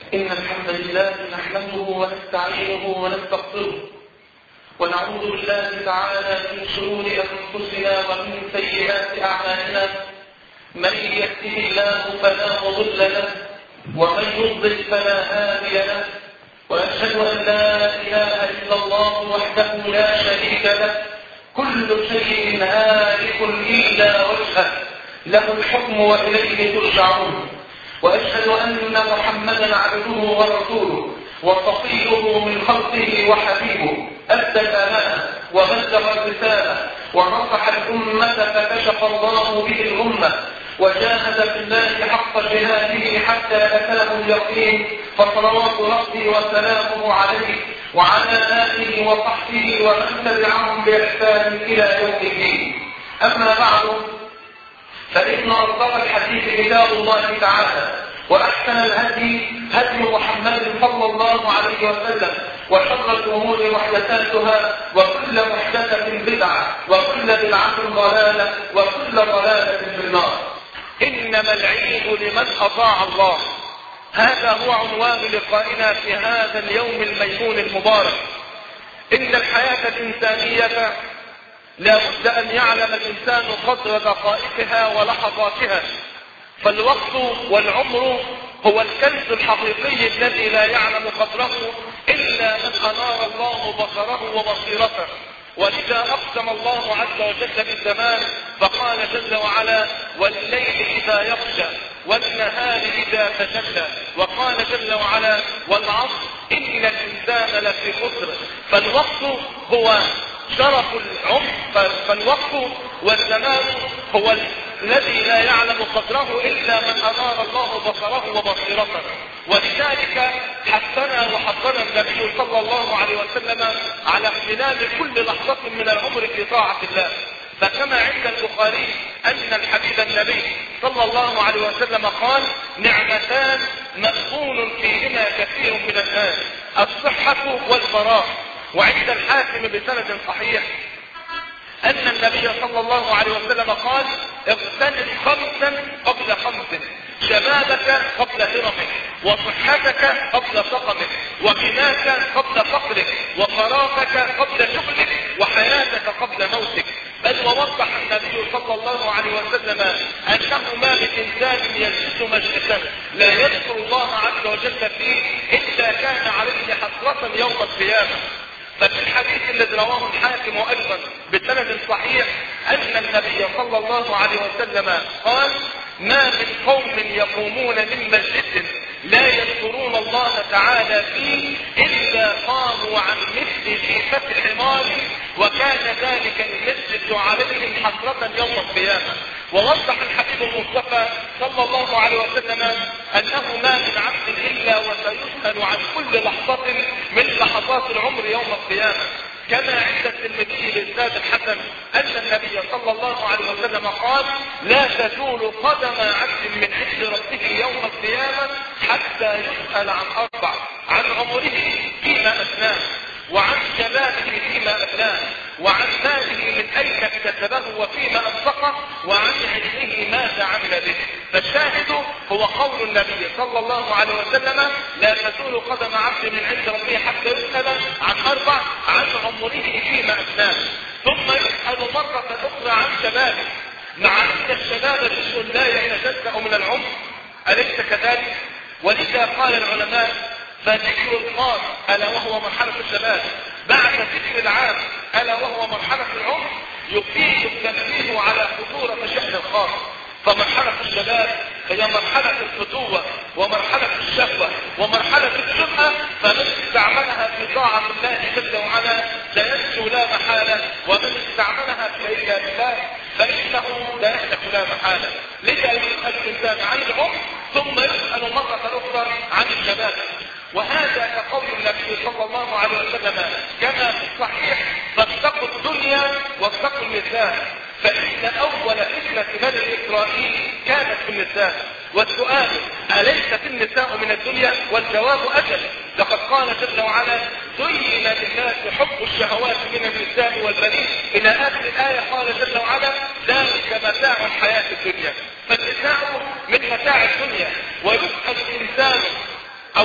إن الحمد لله نحمده ونستعينه ونستغفره ونعوذ بالله تعالى من شرور أنفسنا ومن سيئات أعمالنا. من يهده الله فلا مضل له ومن يضلل فلا هادي له، وأشهد أن لا إله إلا الله وحده لا شريك له، كل شيء هالك إلا وجهه، له الحكم وإليه ترجعون. وأشهد أن محمدا عبده ورسوله وصفيه من خلقه وحبيبه، أدى الأمانة وبلغ الرسالة ونصح الأمة فكشف الله به الأمة، وجاهد في الله حق جهاده حتى أتاه اليقين، فصلوات ربي وسلامه عليه وعلى آله وصحبه ومن تبعهم بإحسان إلى يوم الدين. أما بعد، فإن أصدق الحديث كتاب الله تعالى، وأحسن الهدي هدي محمد صلى الله عليه وسلم، وشر الأمور محدثاتها، وكل محدثة بدعة، وكل بدعة ضلالة، وكل ضلالة في النار. إنما العيد لمن أطاع الله. هذا هو عنوان لقائنا في هذا اليوم الميمون المبارك. إن الحياة الإنسانية لا بد أن يعلم الإنسان قدر دقائقها ولحظاتها، فالوقت والعمر هو الكنز الحقيقي الذي لا يعلم قدره إلا من أنار الله بصره وبصيرته. ولذا أقسم الله عز وجل بالزمان فقال جل وعلا: والليل إذا يغشى والنهار إذا تجلى، وقال جل وعلا: والعصر إن الإنسان لفي خسر. فالوقت هو شرف العمر، فالوقت والزمان هو الذي لا يعلم قدره إلا من أنار الله بصره وبصيرته. ولذلك حثنا وحضنا النبي صلى الله عليه وسلم على اغتنام كل لحظة من العمر في طاعة الله. فكما عند البخاري أن الحبيب النبي صلى الله عليه وسلم قال: نعمتان مغبون فيهما كثير من الناس، الصحة والفراغ. وعند الحاكم بسند صحيح أن النبي صلى الله عليه وسلم قال: اغتنم خمسا قبل خمس، شبابك قبل هرمك، وصحتك قبل سقمك، وغناك قبل فقرك، وفراغك قبل شغلك، وحياتك قبل موتك. بل ووضح النبي صلى الله عليه وسلم أنه ما من إنسان يجلس مجلسا لا يذكر الله عز وجل فيه إلا كان عليه حسرة يوم القيامة. ففي الحديث الذي رواه الحاكم أيضا بسند صحيح أن النبي صلى الله عليه وسلم قال: ما من قوم يقومون من مسجد لا يذكرون الله تعالى فيه إلا قاموا عن مثل جيفة حمار، وكان ذلك المسجد عليهم حسرة يوم القيامة. ووضح الحبيب المصطفى صلى الله عليه وسلم أنه ما من عبد إلا وسيسأل عن كل لحظة من لحظات العمر يوم القيامة. كما عند الترمذي بإسناد الحسن أن النبي صلى الله عليه وسلم قال: لا تزول قدم عبد من عند ربه يوم القيامة حتى يسأل عن أربع: عن عمره فيما أفناه، وعن شبابه فيما أفناه، وعن ماله من أين اكتسبه وفيما أنفقه، وعن علمه ماذا عمل به. فالشاهد هو قول النبي صلى الله عليه وسلم: لا تزول قدم عبد من عند ربه حتى يسأل عن أربع: عن عمره فيما أفناه، ثم يسأل مرة أخرى عن شبابه، مع أن الشباب جزء لا يتجزأ من العمر، أليس كذلك؟ ولذا قال العلماء: فذكر الخاص ألا وهو مرحلة الشباب بعد ذكر العام ألا وهو مرحلة العمر يفيد التنبيه على خطورة شأن الخاص. فمرحلة الشباب هي مرحلة الفتوة ومرحلة الشهوة ومرحلة الجرأة، فمن استعملها في طاعة الله جل وعلا سينجو لا محالة، ومن استعملها في عياذ الله فإنه لا يهلك لا محالة. لذا يسأل الإنسان عن العمر ثم يسأل مرة أخرى عن الشباب. وهذا كقول النبي صلى الله عليه وسلم كما في الصحيح: فاتقوا الدنيا واتقوا النساء، فإن أول فتنة بني إسرائيل كانت في النساء. والسؤال: أليست النساء من الدنيا؟ والجواب: أجل. لقد قال جل وعلا: زين للناس حب الشهوات من النساء والبنين، إلى آخر الآية. قال جل وعلا: ذلك متاع الحياة الدنيا. فالنساء من متاع الدنيا، ويسأل الإنسان أو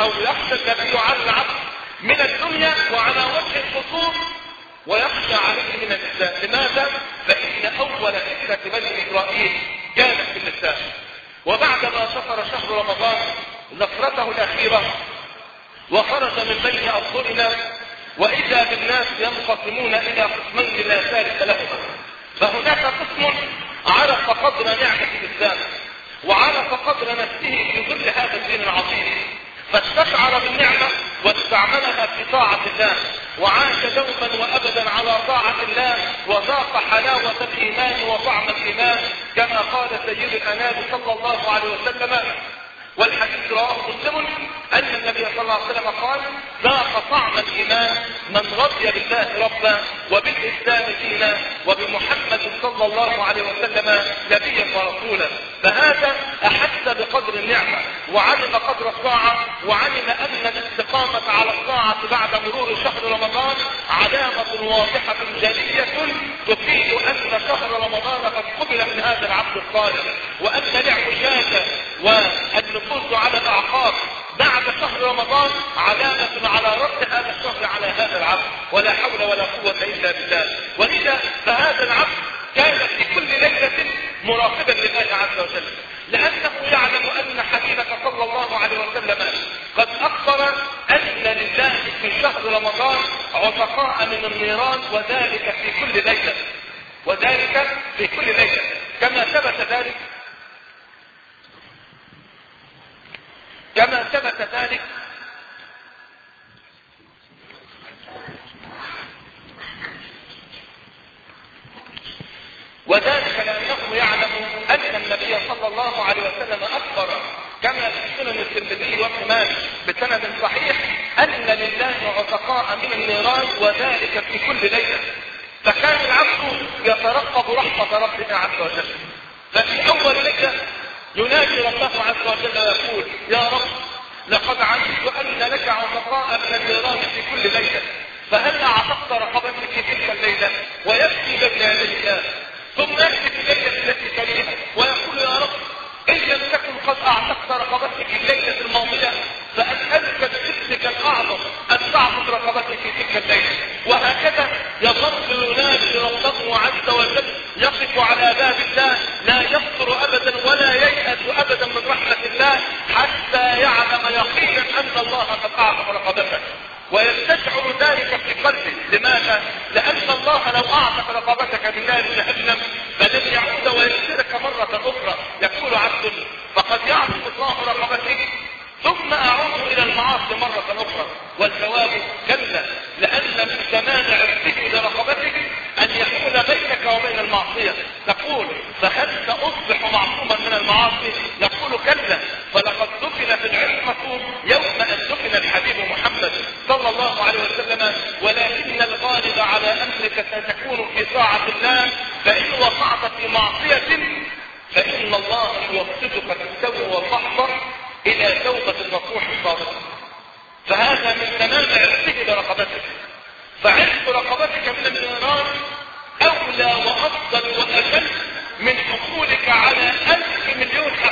أو يخشى النبي على العبد من الدنيا وعلى وجه الخصوص ويخشى عليه من النساء. لماذا؟ فإن أول فتنة بني إسرائيل كانت في النساء. وبعدما سفر شهر رمضان نفرته الأخيرة وخرج من بين أظهرنا وإذا بالناس ينقسمون إلى قسمين لا ثالث لهما. فهناك قسم عرف قدر نعمة الإسلام وعرف قدر نفسه في ظل هذا الدين العظيم، فاستشعر بالنعمة واستعملها في طاعة الله وعاش دوما وأبدا على طاعة الله وذاق حلاوة الإيمان وطعم الإيمان كما قال سيد الأنام صلى الله عليه وسلم. والحديث رواه مسلم أن النبي صلى الله عليه وسلم قال: ذاق طعم الإيمان من رضي بالله ربا وبالإسلام دينا وبمحمد صلى الله عليه وسلم نبيا ورسولا. فهذا أحس بقدر النعمة وعلم قدر الطاعة وعلم أن الاستقامة على الطاعة بعد مرور شهر رمضان علامة واضحة جلية تفيد أن شهر رمضان قد قبل من هذا العبد الصالح، وأن الاعوجاج والنفوذ على الأعقاب بعد شهر رمضان علامة على رد هذا الشهر على هذا العبد، ولا حول ولا قوة إلا بالله. ولذا فهذا العبد كان في كل ليلة مراقبا لله عز وجل، لأنه يعلم أن حبيبك صلى الله عليه وسلم قد أخبر أن لله في شهر رمضان عتقاء من النيران، وذلك في كل ليلة، وذلك في كل ليلة كما ثبت ذلك وذلك لأنه يعلم أن النبي صلى الله عليه وسلم أخبر كما في سنن الترمذي وابن ماجه بسند صحيح أن لله عتقاء من النيران وذلك في كل ليلة. فكان العبد يترقب رحمة ربنا عز وجل، ففي أول ليلة ينادي ربه عز وجل ويقول: يا رب لقد علمت أن لك عتقاء من النيران في كل ليلة، فهل أعتقت رقبتك في تلك الليلة؟ ويبكي بين يديك، ثم يأتي في الليلة التي تليها ويقول: يا رب إن لم تكن قد أعتقت رقبتك في الليلة الماضية فأسألك باسمك الأعظم أن تعتق رقبتك في تلك الليلة. وهكذا يظل ينادي ربه عز وجل يقف على باب الله لا يفطر أبدا ولا ييأس أبدا من رحمة الله حتى يعلم يقينا أن الله قد أعتق رقبته، ويستشعر ذلك في قلبه. لماذا؟ لأن الله لو أعتق رقبتك من نار جهنم فلن يعود ويسرك مرة أخرى. يقول عبد: فقد يعتق الله رقبتك ثم أعود إلى المعاصي مرة أخرى. والجواب: كلا، لأن من كمال عرفه لرقبتك أن يحول بينك وبين المعصية. تقول: فهل سأصبح معصوما من المعاصي؟ نقول: كلا، فلقد دفنت العصمة يوم أن دفن الحبيب محمد صلى الله عليه وسلم، ولكن الغالب على أمرك ستكون في طاعة الله، فإن وقعت في معصية فإن الله يوفقك بالتوبة والرحمة إلى توبة النصوح الصادقة. فهذا من تمام عرفه لرقبتك. فعرف رقبتك من النيران أولى وأفضل وأجل من حصولك على 1000 مليون حق،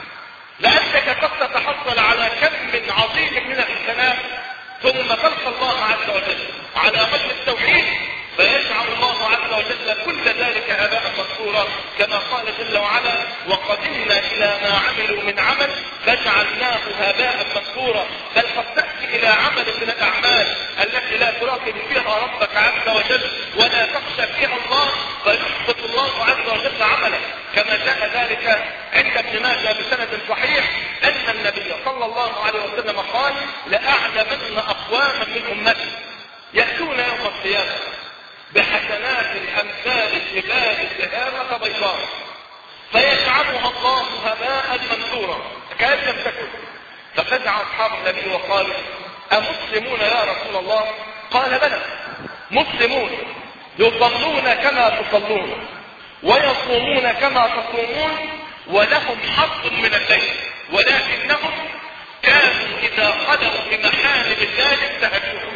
لأنك قد تتحصل على كم عظيم من الحسنات ثم تلقى الله عز وجل على وجه التوحيد فيجعل الله عز وجل كل ذلك هباء منثورا، كما قال جل وعلا: وقدمنا إلى ما عملوا من عمل فجعلناه هباء منثورا. بل قد تأتي إلى عمل من الأعمال التي لا تراقب فيها ربك عز وجل ولا تخشى فيها الله فيحبط الله عز وجل عملك، كما جاء ذلك عند ابن ماجه بسند صحيح أن النبي صلى الله عليه وسلم قال: لأعلمن أقواما من أمتي يأتون يوم القيامة بحسنات أمثال الجبال السهامة بيضاء فيجعلها الله هباء منثورا كأن لم تكن. ففزع أصحاب النبي وقالوا: أمسلمون يا رسول الله؟ قال: بلى، مسلمون يصلون كما تصلون ويصومون كما تصومون ولهم حظ من الليل، ولكنهم كانوا إذا خلوا بمحارم الله انتهكوها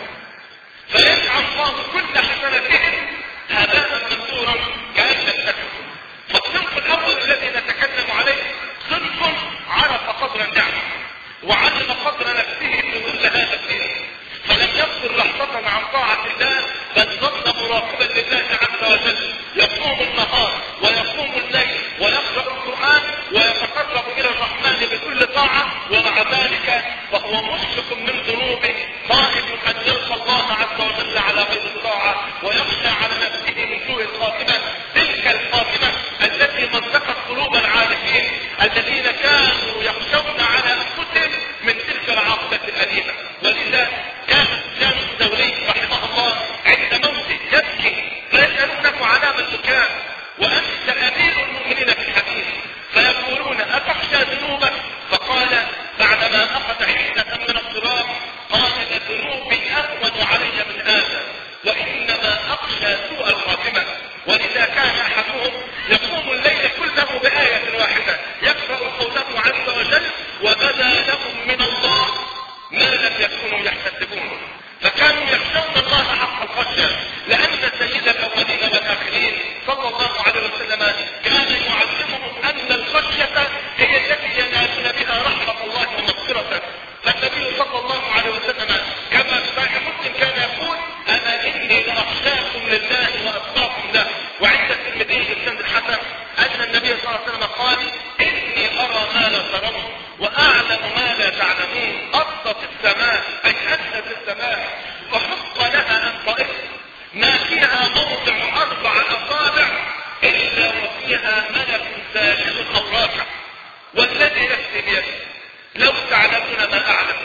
فيجعل الله كل حسناتهم هباء منثورا كأن لم تكن. فالصنف الأول الذي نتكلم عليه صنف عرف قدر النعمة وعلم قدر نفسه في ظل هذا الليل، فلم يقصر لحظة عن طاعة الله، بل ظل مراقبا لله عز وجل، يقوم النهار ويقوم الليل ويقرأ القرآن ويتقرب إلى الرحمن بكل طاعة، ومع ذلك فهو مشفق من ذنوبه، خائف أن يلقى الله عز وجل على غير الطاعة، ويخشى على نفسه من سوء الخاتمة، تلك الخاتمة التي مزقت قلوب العارفين الذين كانوا يخشون على أنفسهم من تلك العاقبة الأليمة. ولذا كان سفيان الثوري رحمه الله عند موته يبكي، فيسألونه علامة البكاء وأنت أمير المؤمنين في الحديث، فيقولون أتخشى ذنوبك؟ فقال بعدما أخذ حدة من الصراط قال ذنوبي أهون علي من هذا، وإنما أخشى سوء الخاتمة. ولذا كان أحدهم يقوم الليل كله بآية واحدة يقرأ قوله عز وجل وبدا لهم من الله ما لم يكونوا يحتسبون، فكانوا يخشون الله حق الخشية، لأن سيد الأولين والآخرين صلى الله عليه وسلم كان يعلمهم أن الخشية هي التي ينالون بها رحمة الله ومغفرته. فالنبي صلى الله عليه وسلم كما في صحيح مسلم كان يقول أنا إني لأخشاكم لله وأتقاكم له. وعند الترمذي بسند الحسن أن النبي صلى الله عليه وسلم قال إني أرى ما لا ترون وأعلم ما لا تعلمون، أرضت السماء أي أنت السماء وحق لها أن طئر، ما فيها موضع 4 أصابع إلا وفيها ملك ساجد أو راكع، والذي نفسي بيده لو تعلمون ما أعلم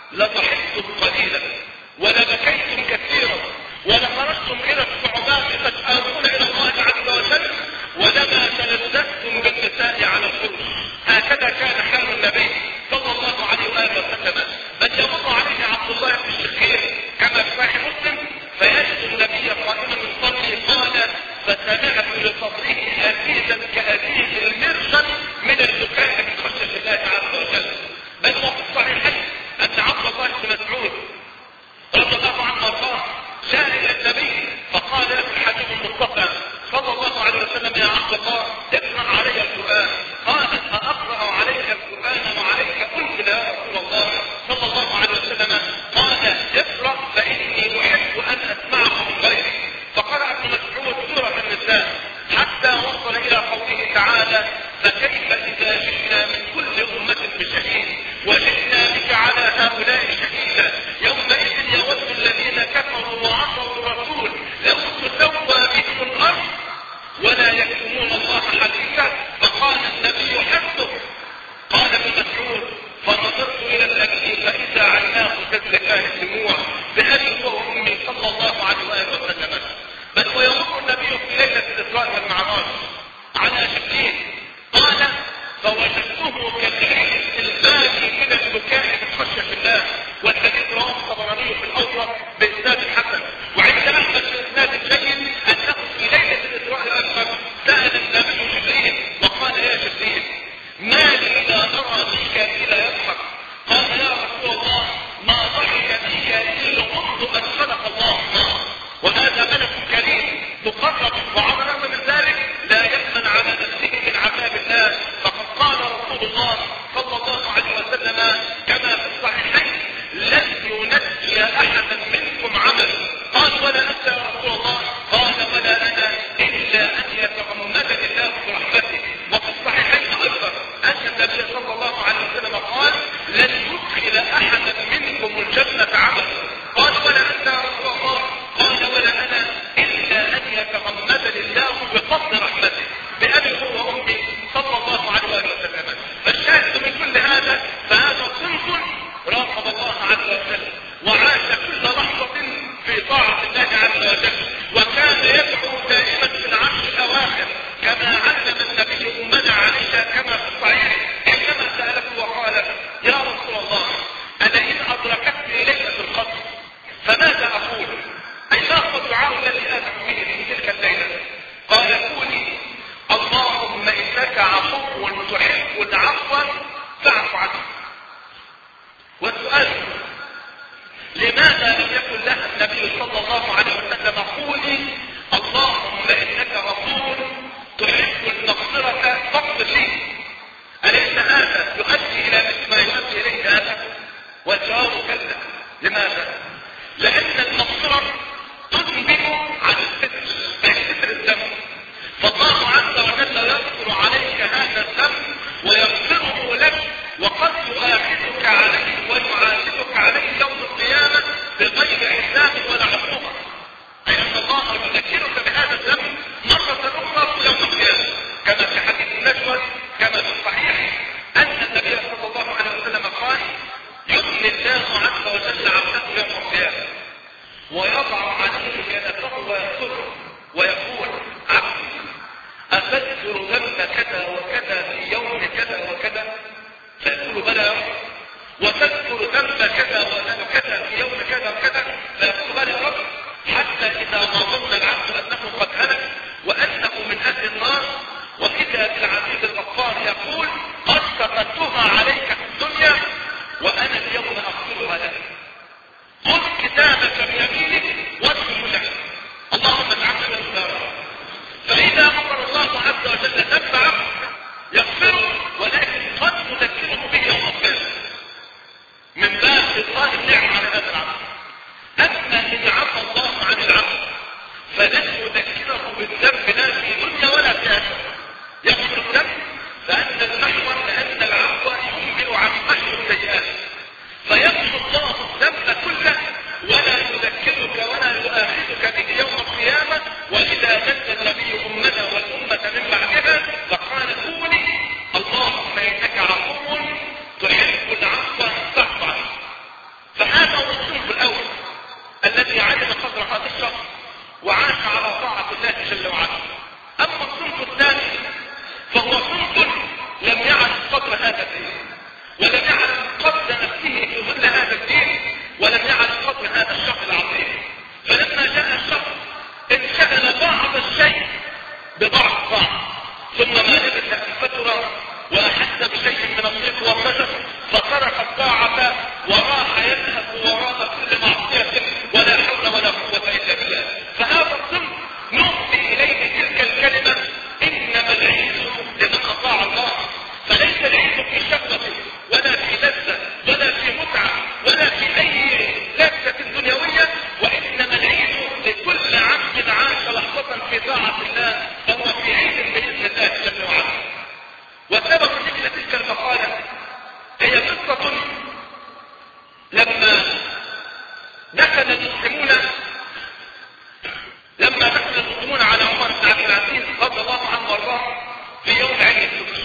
لضحكتم قليلا ولبكيتم كثيرا ولخرجتم إلى الصعوبات تسألون إلى الله عز وجل ولما تلذذتم بالنساء على الفرش. هكذا كان حال النبي صلى الله عليه وآله وسلم، بل يمر عليه عبد الله بن الشخير كما في صحيح مسلم فيجد النبي قائما يصلي قال فسمعت لصدره أزيزا كأزيز المرشد من البكاء من خشية الله عز وجل. بل وفي الصحيحين أن عبد الله بن مسعود رضي الله عنه وارضاه جاء إلى النبي فقال له الحبيب المصطفى صلى الله عليه وسلم يا عبد الله اقرأ علي القرآن. قال أقرأ عليك القرآن وعليك أنزل يا رسول الله صلى الله عليه وسلم؟ قال اقرأ فإني أحب أن أسمعه من غيري. فقرأ ابن مسعود سورة النساء حتى وصل إلى قوله تعالى فكيف إذا جئنا من كل أمة بشهيد وجئنا بك على هؤلاء شهيدا يومئذ يود الذين كفروا وعصوا الرسول لو تسوى بهم الأرض ولا يكتمون الله حديثا. فقال النبي حفظه. قال ابن مسعود فنظرت إلى النبي فإذا عيناه تزلكان الدموع بأبي وأمي صلى الله عليه وسلم. بل ويمر النبي في ليلة الإسراء والمعراج على جبريل قال فوجدته كالعين الباكي من البكاء من خشية الله، والحديث رواه الطبراني في الأوسط بإسناد حسن. وعند أحمد بإسناد جيد أنه في ليلة الإسراء والمعراج سأل النبي جبريل وقال يا جبريل ما لي إذا أرى ميكائيل يضحك؟ قال يا رسول الله ما ضحك ميكائيل منذ أن خلق الله النار، وهذا ملك كريم مقرب، وعلى الرغم من ذلك لا يأمن على نفسه من عذاب الله. فقد قال رسول الله صلى الله عليه وسلم كما في الصحيحين لن ينجي أحدا منكم عمل. قال ولا أنت يا رسول الله؟ قال ولا أنا إلا أن يتغمدني الله برحمته. وفي الصحيحين أيضا أن النبي صلى الله عليه وسلم قال لن يدخل أحدا منكم الجنة عمل. قال ولا أنت يا رسول الله؟ قال ولا أنا إلا أن يتغمدني الله بفضل رحمته بأبي هو وأمي صلى الله عليه وسلم. فالشاهد من كل هذا فهذا صنف راقب الله عز وجل وعاش كل لحظة في طاعة الله عز وجل، وكان يدعو دائما في العشر الأواخر كما علم النبي أمنا عائشة كما في الصحيح عندما سألته وقالت يا رسول الله أنا إن أدركتني ليلة القدر فماذا أقول؟ أي ما هو الدعاء الذي أدعو به في تلك الليلة؟ قال قولي اللهم إنك عفو تحب العفو فاعف عني. والسؤال لماذا لم يقل لها النبي صلى الله عليه وسلم قولي اللهم إنك غفور تحب المغفرة فاغفر لي؟ أليس هذا يؤدي إلى مثل ما يؤدي إليه هذا؟ الله عز وجل عبده يوم القيامة ويضع عليه يده ويأخذه ويقول عبدي أتذكر ذنب كذا وكذا في يوم كذا وكذا؟ فيقول بلى يا رب. وتذكر ذنب كذا وكذا في يوم كذا وكذا؟ فيقول بلى يا رب. حتى إذا ما ظن العبد أنه قد هلك وأنه من أهل النار وإذا بالعزيز الغفار يقول قد سترتها عليك في الدنيا وأنا اليوم أغفرها لك. خذ كتابك بيمينك وادخل لك. اللهم اجعلنا من النار. فإذا أمر الله عز وجل ذنب عبد يغفره ولكن قد نذكره به يوم القيامة من باب إظهار النعمة على هذا العبد. أما إن عفى الله عن العبد فلن يذكره بالذنب لا في دنيا ولا في آخرة. يغفر الذنب فأن المحور لأن العفو ينبئ عن محو السيئات فيغفر الله الذنب كله ولا يذكرك ولا يؤاخذك به يوم القيامة. وإذا جد النبي أمنا والأمة من بعدها فقال قولي اللهم إنك عفو تحب العفو فاعف عنه. فهذا هو الصنف الأول الذي علم قدر هذا الشخص وعاش على طاعة الله جل وعلا. أما الصنف الثاني فهو صنف لم يعرف قدر هذا الدين ولم يعرف قدر نفسه في ظل هذا الدين ولم يعرف قدر هذا الشخص العظيم. فلما جاء الشخص انشغل بعض الشيء ببعض ثم ما لبث أن فتر وأحس بشيء من الصدق والنجف فترك الطاعة وراح يذهب وراء كل معصية ولا حول ولا قوة إلا بالله. فهذا الصنف نؤتي إليه تلك الكلمة إنما العيش لمن أطاع الله. فليس العيش في شهوة ولا في لذة ولا في متعة ولا في أي لذة دنيوية وإنما العيش لكل عبد عاش لحظة في طاعة الله فهو في عيش بإذن الله جل وعلا. وسبب ذكر تلك المقالة هي قصة لما دخل المسلمون على عمر بن عبد العزيز رضي الله عنه وارضاه في يوم عيد الفطر.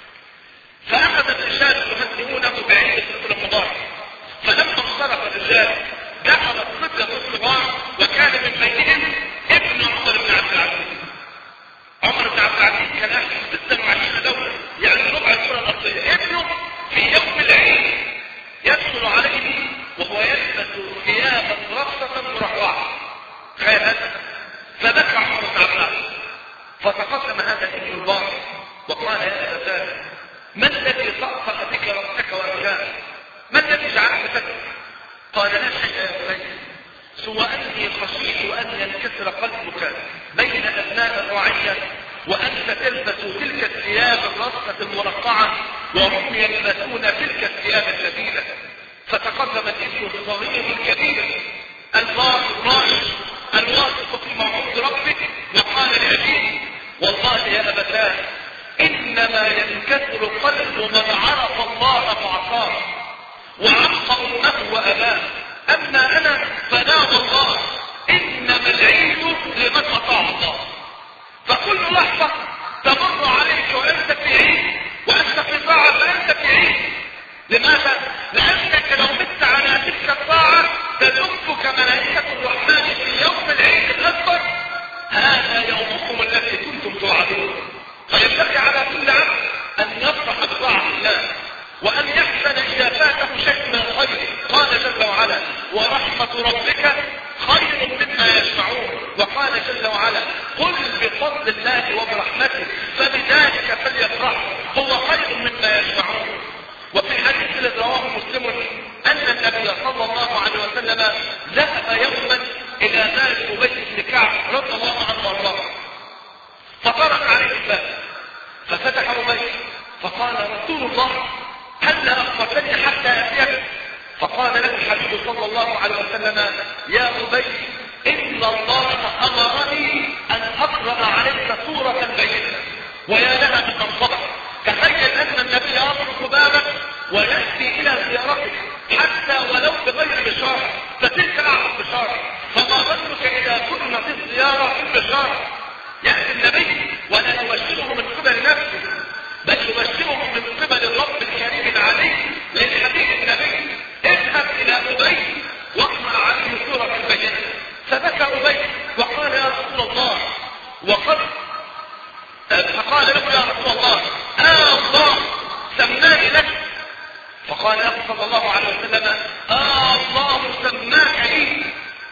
فأخذ الرجال يهدئونه بعيد الفطر المبارك. فلما انصرف الرجال دخل الطفلة الصغار وكان من بينهم ابن عمر بن عبد العزيز. عمر بن عبد العزيز كان أهل 26 دولة يعني ربع الكرة الأرضية. ابنه في يوم العيد يدخل عليه وهو يلبس ثيابا رقصة مرحوعة. تخيل هذا. فبكى عمر بن عبد العزيز فتقدم هذا الابن البار وقال يا أبتاه ما الذي طأطأ بك رأسك وأرجاك؟ ما الذي جعلك تبكي؟ قال لا شيء يا بني سوى أني خشيت أن ينكسر قلبك بين أبناء الرعية وأنت تلبس تلك الثياب الرصة المرقعة وهم يلبسون تلك الثياب الجديدة. فتقدم الابن الصغير الكبير البار الرائع الواثق في موعود ربك وقال لأبيه والله يا أبتاه إنما ينكسر قلب من عرف الله فعصاه وعق أمه وأباه. أما أنا فلا والله إنما العيد لمن أطاع الله. فكل لحظة تمر عليك وأنت في عيد وأنت في طاعة فأنت في عيد. لماذا؟ لأنك لو مت على تلك الطاعة تلفك ملائكة الرحمن في يوم العيد الأكبر. هذا يومكم الذي كنتم توعدون. فينبغي على كل عبد أن يفرح بطاعة الله وأن يحسن إذا فاته شيء من الخير. قال جل وعلا ورحمة ربك خير مما يجمعون. وقال جل وعلا قل بفضل الله وبرحمته فبذلك فليفرحوا هو خير مما يجمعون. وفي حديث الذي رواه مسلم أن النبي صلى الله عليه وسلم ذهب يوما إلى مال أبي بن كعب رضي الله عنه وارضاه فطرق عليه الباب ففتح أبي فقال رسول الله هل أخبرتني حتى أتيك؟ فقال له الحبيب صلى الله عليه وسلم يا أبي إن الله أمرني أن أقرأ عليك سورة بينة ويا لها من منصبك. تخيل أن النبي يطرق بابك ويأتي إلى زيارتك حتى ولو بغير بشارة فتلك أعظم بشارة. فما ظنك إذا كنا في الزيارة في البشارة يأتي النبي ولا يبشره من قبل نفسه بل يبشره من قبل الرب الكريم العليم للحبيب النبي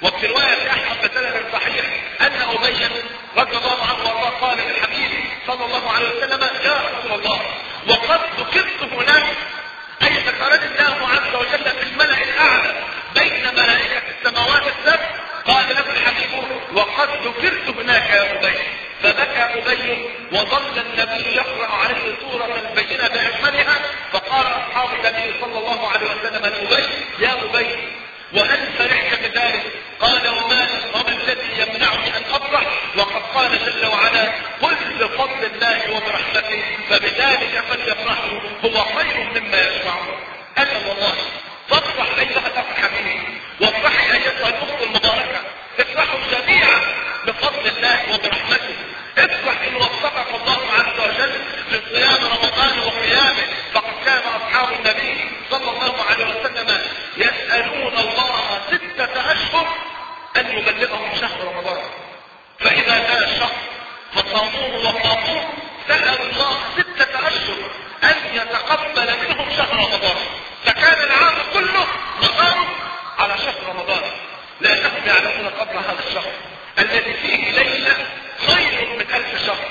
وفي رواية أحمد بسند صحيح أن أبي رضي الله عنه وارضاه قال للحبيب صلى الله عليه وسلم: يا رسول الله، وقد ذكرت هناك، أي ذكرني الله عز وجل في الملأ الأعلى بين ملائكة السماوات السبع. قال له الحبيب: وقد ذكرت هناك يا أبي. فبكى أبي وظل النبي يقرأ عليه سورة البينة بأكملها. فقال أصحاب النبي صلى الله عليه وسلم لأبي: يا أبي، وهل فرحت بذلك؟ قال: وما الذي يمنعني أن أفرح؟ وقد قال جل وعلا: قل بفضل الله وبرحمته فبذلك فليفرحوا هو خير مما يجمعون. ألا والله فافرح أيها الأخ الحبيب، وافرحي أيتها الأخت المباركة، افرحوا جميعا بفضل الله وبرحمته. افرح إن وفقك الله عز وجل لصيام رمضان وقيامه. فقد كان أصحاب النبي صلى الله عليه وسلم يسألون الله 6 أشهر أن يبلغهم شهر رمضان، فإذا جاء الشهر فصاموه وقاموه سألوا الله 6 أشهر أن يتقبل منهم شهر رمضان. فكان العام كله مداره على شهر رمضان، لأنهم يعلمون قبل هذا الشهر الذي فيه ليلة خير من 1000 شهر.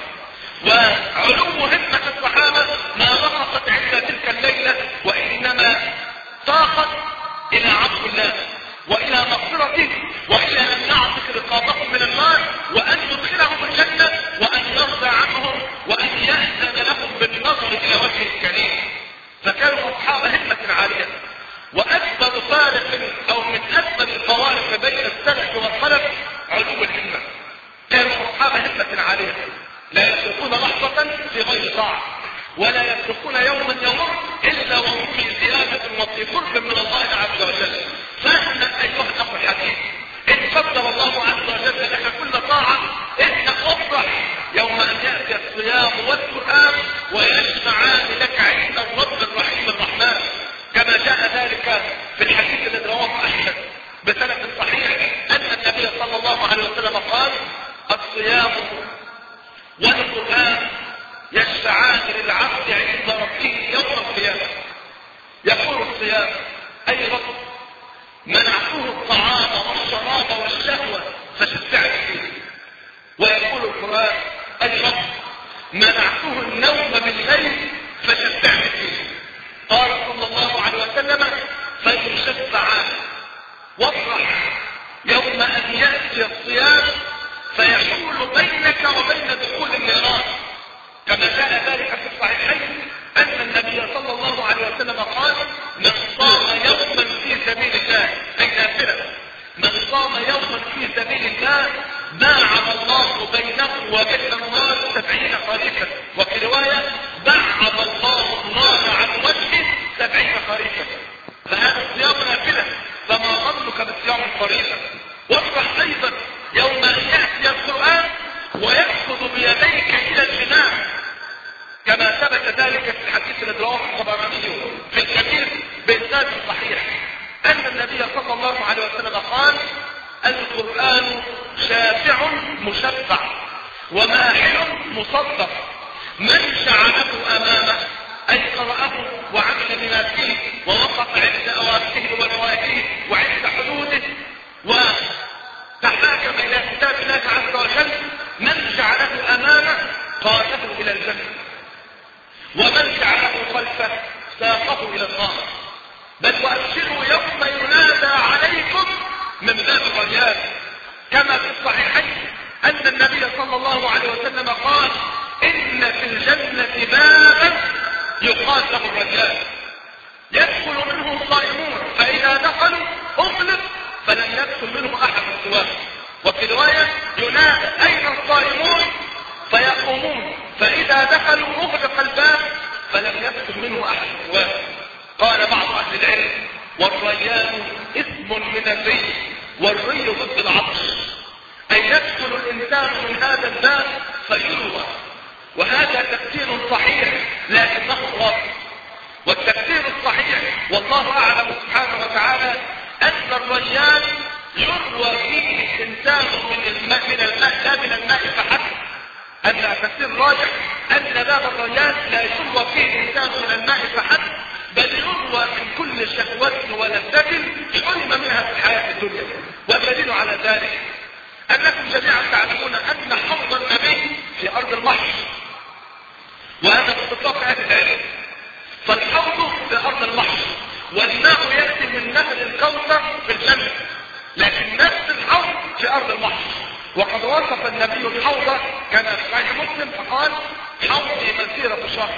وعلو همة الصحابة ما رقصت عند تلك الليلة، وإنما طاقت إلى عفو الله وإلى مغفرته وإلى أن نعتق رقابهم من النار وأن يدخلهم الجنة وأن يرضى عنهم وأن يأذن لهم بالنظر إلى وجهه الكريم. فكانوا أصحاب همة عالية. وأكبر فارق أو من أكبر الفوارق بين السلف والخلف علو الهمة. كانوا أصحاب همة عالية، لا يتركون لحظة في غير طاعة، ولا يتركون يوما يمر إلا وهم في زيادة وفي قرب من الله عز وجل. فاحنا أيها الأخ الحبيب، إن قدر الله عز وجل لك كل طاعة، إن أفرح يوم أن يأتي الصيام والقرآن ويجمعان لك عند الرب الرحيم الرحمن، كما جاء ذلك في الحديث الذي رواه أحمد بسند صحيح أن النبي صلى الله عليه وسلم قال: الصيام والقرآن يشفعان للعبد عند ربه يوم القيامة. يقول الصيام: أي رب منعته الطعام والشراب والشهوة فشفعني فيه. ويقول القرآن: أي رب منعته النوم بالليل فشفعني فيه. قال صلى الله عليه وسلم: فيشفعان. وافرح يوم أن يأتي الصيام فيحول بينك وبين دخول النيران، كما جاء ذلك في الصحيحين أن النبي صلى الله عليه وسلم قال: من صام يوما في سبيل الله، أي نافلة، من صام يوما في سبيل الله باعد الله بينه وبين النار 70 خريفا. وفي رواية: باعد الله النار عن وجهه 70 خريفا. فهذا الصيام نافلة، فما ظنك بالصيام الفريضة. وافرح أيضا يوم أن يأتي القرآن ويأخذ بيديك إلى الجنان، كما ثبت ذلك في الحديث الذي رواه الطبراني في الكبير بإسناد صحيح أن النبي صلى الله عليه وسلم قال: القرآن شافع مشفع وماحل مصدق، من جعله أمامه، أي قرأه وعمل بما فيه ووقف عند أوامره ونواهيه وعند حدوده وتحاكم إلى كتاب الله عز وجل، من جعله أمامه قاده إلى الجنة، ومن جعله خلفه ساقه إلى النار. بل وأبشروا يوم ينادى عليكم من باب الريان، كما في الصحيحين أن النبي صلى الله عليه وسلم قال: إن في الجنة بابا يقال له الريان، يدخل منه الصائمون، فإذا دخلوا أغلق فلن يدخل منه أحد سواه. وفي رواية: ينادى أين الصائمون فيقومون، فإذا دخلوا أغلق الباب فلم يدخل منه أحد سواه. قال بعض أهل العلم: والريان اسم من الري، والري ضد العطش، أي يدخل الإنسان من هذا الباب فيروى. وهذا تفسير صحيح لكنه غلط. والتفسير الصحيح والله أعلم سبحانه وتعالى أن الريان يروى فيه الإنسان من الماء لا من الماء فحسب. أن التفسير راجح أن باب الريان لا يروى فيه الإنسان من الماء فحسب، بل يروى من كل شهوة ولذة حرم منها في الحياة الدنيا. والدليل على أنكم جميعا تعلمون أن حوض النبي في أرض المحشر، وهذا باتفاق أهل العلم. فالحوض في أرض المحشر والماء يأتي من نهر الكوثر في الجنة، لكن نفس الحوض في أرض المحشر. وقد وصف النبي الحوض كما في صحيح مسلم فقال: حوضي مسيرة شهر،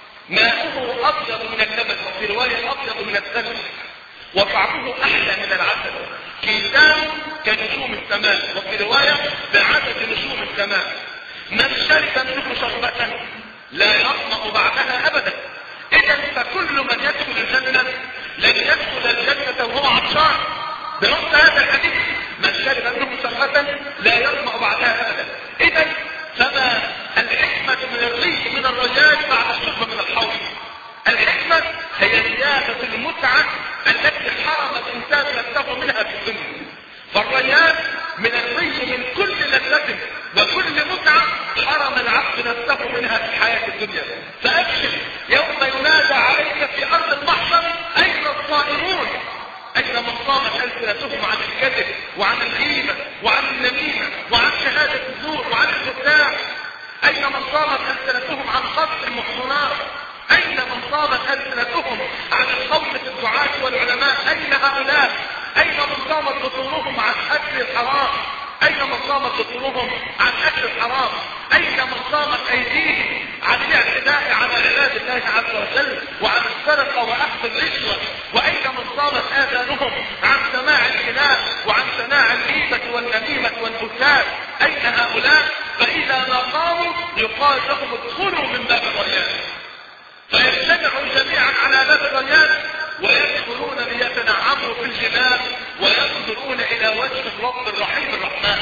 ماؤه أبيض من اللبن، وفي رواية أبيض من الثلج، وطعمه أحلى من العسل، كيسان كنجوم السماء، وفي رواية بعدد نجوم السماء. من شرب منه شربة لا يظمأ بعدها أبدا. إذا فكل من يدخل الجنة لن يدخل الجنة وهو عطشان، بنص هذا الحديث: من شرب منه شربة لا يظمأ بعدها أبدا. إذا فما الحكمة من الري من الرجال بعد الشرب من الحوض؟ الحكمة هي زيادة المتعة التي حرم الإنسان نفسه منها في الدنيا. فالريان من الري من كل لذة وكل متعة حرم العبد نفسه منها في الحياة الدنيا. فأبشر يوم ينادى عليك في أرض المحشر: أين الصائمون؟ أين من صامت ألسنتهم عن الكذب وعن الغيبة وعن النميمة وعن شهادة الزور وعن الخداع؟ أين من صامت ألسنتهم عن قتل المحصنات؟ أين من صامت ألسنتهم عن الخوف في الدعاة والعلماء؟ أين هؤلاء؟ أين من صامت بطونهم عن أكل الحرام؟ أين من صامت بطونهم عن أكل الحرام؟ أين من صامت أيديهم عن الاعتداء على عباد الله عز وجل وعن السرقة وأخذ الرشوة؟ وأين من صامت آذانهم عن سماع الكلام وعن سماع الغيبة والنميمة والبهتان؟ أين هؤلاء؟ فإذا ما قاموا يقال لهم: ادخلوا من باب الريان. فيجتمعوا جميعا على باب الريان ويدخلون ليتنعموا في الجنان وينظرون إلى وجه الرب الرحيم الرحمن.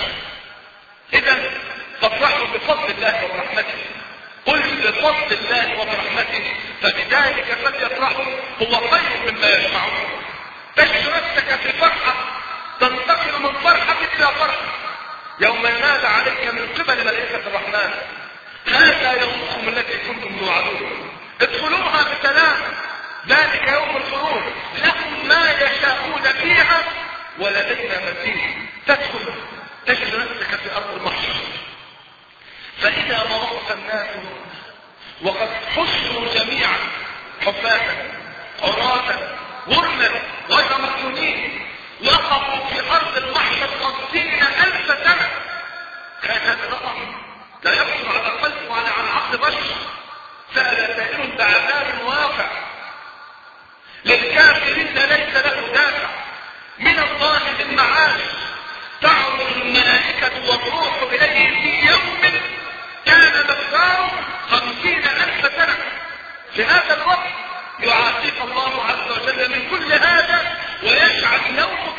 إذا فافرحوا بفضل الله وبرحمته. قل بفضل الله وبرحمته فبذلك فليفرحوا هو خير مما يجمعون. تجد نفسك في فرحة تنتقل من فرحة إلى فرحة يوم ينادى عليك من قبل ملائكة الرحمن: هذا يومكم الذي كنتم توعدون، ادخلوها بسلام، ذلك يوم الخروج، لهم ما يشاءون فيها ولدينا مزيد. تدخل تجد نفسك في أرض المحشر، فإذا ما وقف الناس وقد حشروا جميعا حفاة عراة غرلا غير مفتونين، وقفوا في أرض المحشر 50,000 سنة. كان هذا رقم لا يخطر على القلب ولا على عقل بشر. سأل سائل بعذاب واقع للكافرين ليس له دافع من الله للمعاش، تعرض الملائكة والروح إليه في يوم كان مقداره 50,000 سنة. في هذا الوقت يعافيك الله عز وجل من كل هذا ويجعل يومك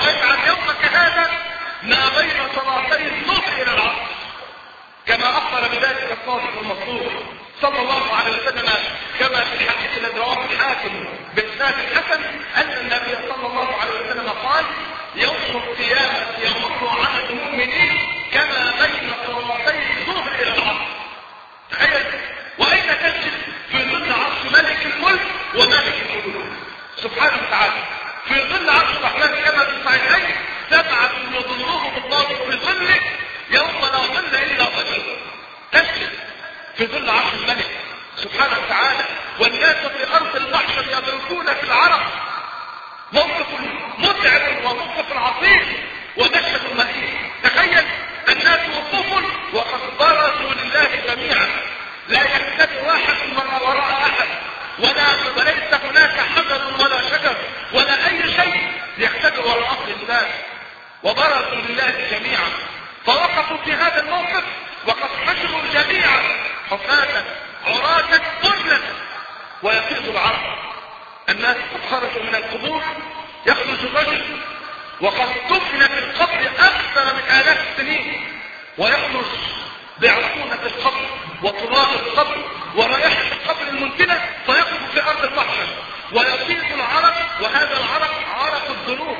هذا ما بين صلاتي الظهر إلى العصر، كما أخبر بذلك الصادق المصدوق صلى الله عليه وسلم كما في الحديث الذي رواه الحاكم بإسناد حسن أن النبي صلى الله عليه وسلم قال: يوم القيامة يمر على المؤمنين كما بين صلاتي الظهر إلى العصر. تخيل، وأين تجد؟ في ظل عرش ملك الملك وملك الملوك سبحانه وتعالى، في ظل عرش الرحمن كما في الصحيحين: 7 يظلهم الله في ظله يوم لا ظل إلا ظله. تجد في ظل عرش الملك سبحانه وتعالى، والناس في أرض المحشر يضربون في العرق. موقف متعب وموقف عظيم ومشهد مهيب. تخيل الناس وقوف وقد برزوا لله جميعا، لا يكتب واحد من وراء أحد، وليس هناك حجر ولا شجر ولا أي شيء يكتب وراء الإنسان، وبرزوا لله جميعا. فوقفوا في هذا الموقف وقد حشروا جميعا حفاة عراة غرلا ويفيض العرق. الناس قد خرجوا من القبور، يخرج الرجل وقد دفن في القبر أكثر من 1000 سنين، ويخرج بعفونة القبر وتراب القبر ورائحة القبر المنتنة، فيقف في أرض المحشر ويفيض العرق. وهذا العرق عرق الذنوب،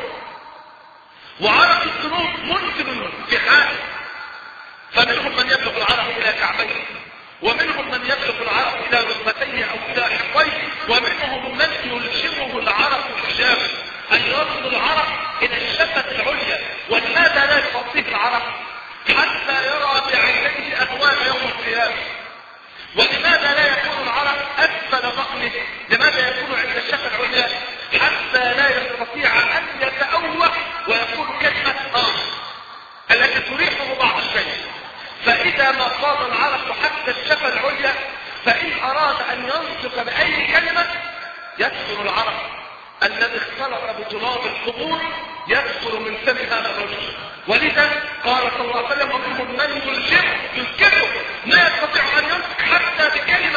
وعرق الذنوب منتن في حاله، فمنهم من يبلغ العرق إلى كعبيه، ومنهم من يبلغ العرق إلى ركبتيه أو إلى حقويه، ومنهم من يلجمه العرق حجابه، أن يصل العرق إلى الشفة العليا. ولماذا لا يغطيه العرق؟ حتى يرى بعينيه أهوال يوم القيامة. ولماذا لا يكون العرق أسفل بطنه؟ لماذا يكون عند الشفة العليا؟ حتى لا يستطيع أن يتأوه ويقول كلمة التي تريحه بعض الشيء. فإذا ما صار العرق حتى الشفة العليا فإن أراد أن ينطق بأي كلمة يكثر العرق الذي اختلط بتراب القبور يكثر من فم هذا الرجل. ولذا قال صلى الله عليه وسلم: ومنهم من يسكته لا يستطيع أن ينطق حتى بكلمة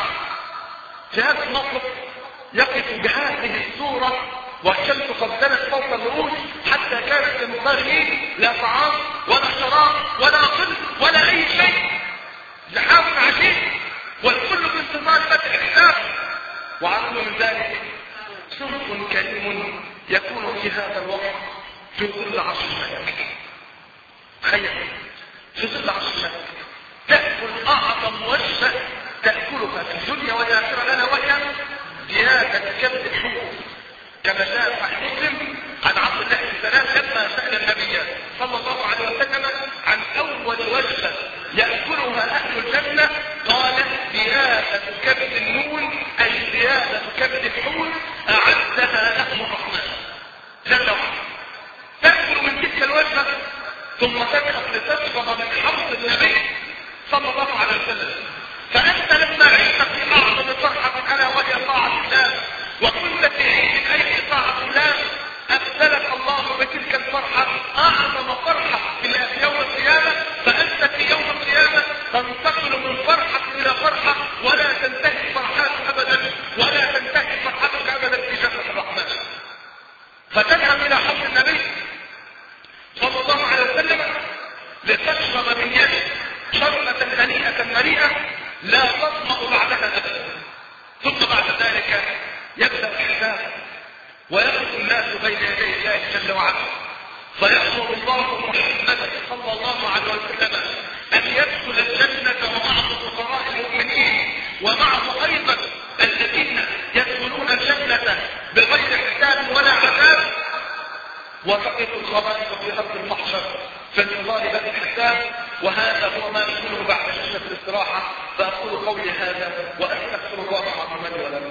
في هذا الموقف يقف بهذه الصورة والشمس قد زنت فوق الرؤوس حتى كانت للمضطرين لا طعام ولا شراب ولا ظل ولا أي شيء، زحام عجيب، والكل بانتظار فتح الحساب. وعرض من ذلك صرف كريم يكون في هذا الوقت في ظل عرش الملك. تخيل في ظل عرش الملك تأكل أعظم وجبة تأكلها في الدنيا والآخرة لنا، وهي زيادة كبد الحوت، كما جاء في مسلم عن عبد الله بن سلام لما سأل النبي صلى الله عليه وسلم عن أول وجبة يأكلها أهل الجنة قال: زيادة كبد النون، أي زيادة كبد الحوت أعدها لهم الرحمن جل وعلا. تأكل من تلك الوجبة ثم تذهب لتشرب من حوض النبي صلى الله عليه وسلم. فأنت لما عشت في أعظم فرحة ألا وهي طاعة الله، وكنت في عيد أي طاعة الله، أبدلك الله بتلك الفرحة أعظم فرحة في يوم القيامة. فأنت في يوم القيامة تنتقل من فرحة إلى فرحة، ولا تنتهي فرحاتك أبدا، ولا تنتهي فرحتك أبدا في جنة الرحمن. فتذهب إلى حوض النبي صلى الله عليه وسلم لتشرب من يده شربة هنيئة مريئة لا تظمأ بعدها أبدا. ثم بعد ذلك يبدأ الحساب ويقف الناس بين يدي الله جل وعلا، فيأمر الله محمدا صلى الله عليه وسلم أن يدخل الجنة ومعه فقراء المؤمنين، ومعه أيضا الذين يدخلون الجنة بغير حساب ولا عذاب. وتقف الخلائق في أرض المحشر في انتظار بدء الحساب. وهذا هو ما نقوله بعد جلسة الاستراحة. فأقول قولي هذا وأستغفر الله العظيم لي ولكم.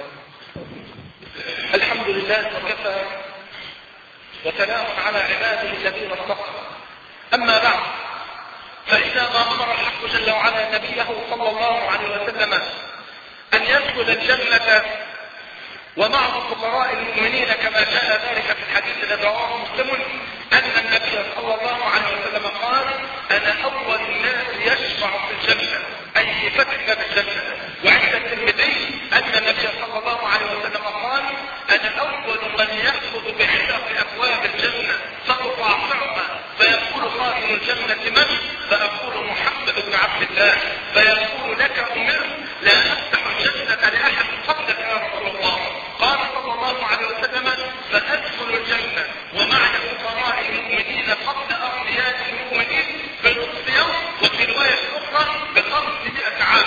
الحمد لله وكفى، وسلام على عباده الذين اصطفى. أما بعد، فإذا ما أمر الحق جل وعلا نبيه صلى الله عليه وسلم أن يدخل الجنة ومعه فقراء المؤمنين كما جاء ذلك في الحديث الذي رواه مسلم أن النبي صلى الله عليه وسلم قال: أنا أول الناس يشفع في الجنة، أي فتح باب الجنة. وعند الترمذي أن النبي صلى الله عليه وسلم قال: أنا أول من يأخذ بحذاء أبواب الجنة فأقاطعها، فيقول خازن الجنة من؟ فأقول محمد بن عبد الله، فيقول: لك أمرت لا أفتح الجنة لأحد قبلك يا رسول الله. قال صلى الله عليه وسلم: فأدخل الجنة ومعي فقراء المؤمنين قبل أغنياء المؤمنين بنصف يوم، وفي رواية أخرى ب500 عام.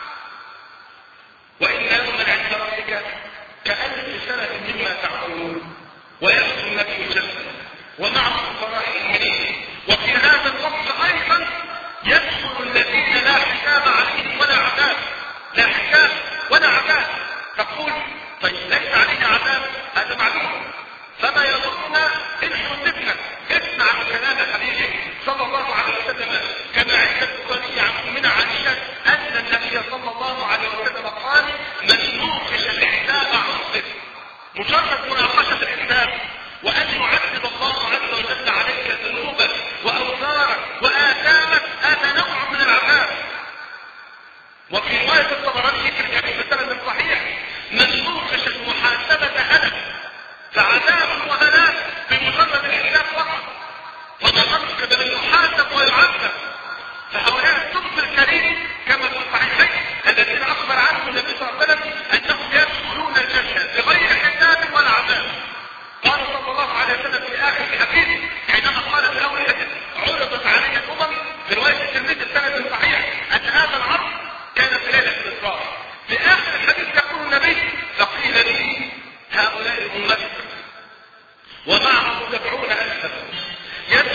وإن يوما عند ربك كألف سنة مما تعملون. ويدخل النبي الجنة ومعه فقراء المؤمنين. وفي هذا الوقت أيضا يدخل الذين لا حساب عليهم ولا عذاب، لا حساب ولا عذاب. تقول: طيب ليس علينا عذاب، هذا معلوم، فما يضرنا إن حسبنا. اسمع كلام حبيبه صلى الله عليه وسلم كما عند البخاري عن أمنا عائشة أن النبي صلى الله عليه وسلم قال: من نوقش الحساب عصر. مجرد مناقشة الحساب وأن يعذب الله عز وجل عليك ذنوبك وأوزارك وآثامك، هذا نوع من العذاب. وفي رواية الطبراني في الحديث السند الصحيح: من نوقش المحاسبة هلك. فعذاب وهلاك بمجرد الحساب فقط، فما ظنك بمن يحاسب ويعذب. فهؤلاء الصنف الكريم كما في الصحيحين الذين أخبر عنهم النبي صلى الله عليه وسلم أنهم يدخلون الجنة بغير حساب ولا عذاب. قال صلى الله عليه وسلم في آخر الحديث حينما قال في أول الحديث: عرضت علي الأمم، في رواية الترمذي السند الصحيح أن هذا العرض كان في ليلة الإسراء. في آخر الحديث يقول النبي: فقيل لي هؤلاء أمتك ومعهم 70,000 يدخلون